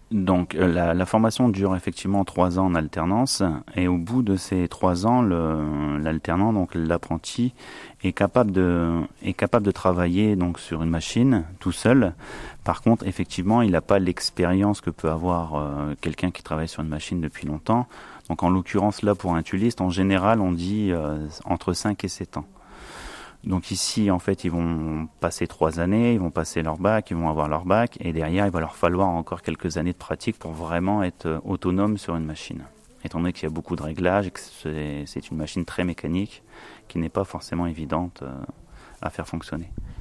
Donc la formation dure effectivement 3 ans en alternance et au bout de ces 3 ans, l'alternant, donc l'apprenti, est capable de travailler donc sur une machine tout seul. Par contre, effectivement, il n'a pas l'expérience que peut avoir quelqu'un qui travaille sur une machine depuis longtemps. Donc en l'occurrence là pour un tuliste, en général on dit entre 5 et 7 ans. Donc ici, en fait, ils vont passer 3 années, ils vont passer leur bac, ils vont avoir leur bac, et derrière, il va leur falloir encore quelques années de pratique pour vraiment être autonome sur une machine. Étant donné qu'il y a beaucoup de réglages et que c'est une machine très mécanique qui n'est pas forcément évidente à faire fonctionner.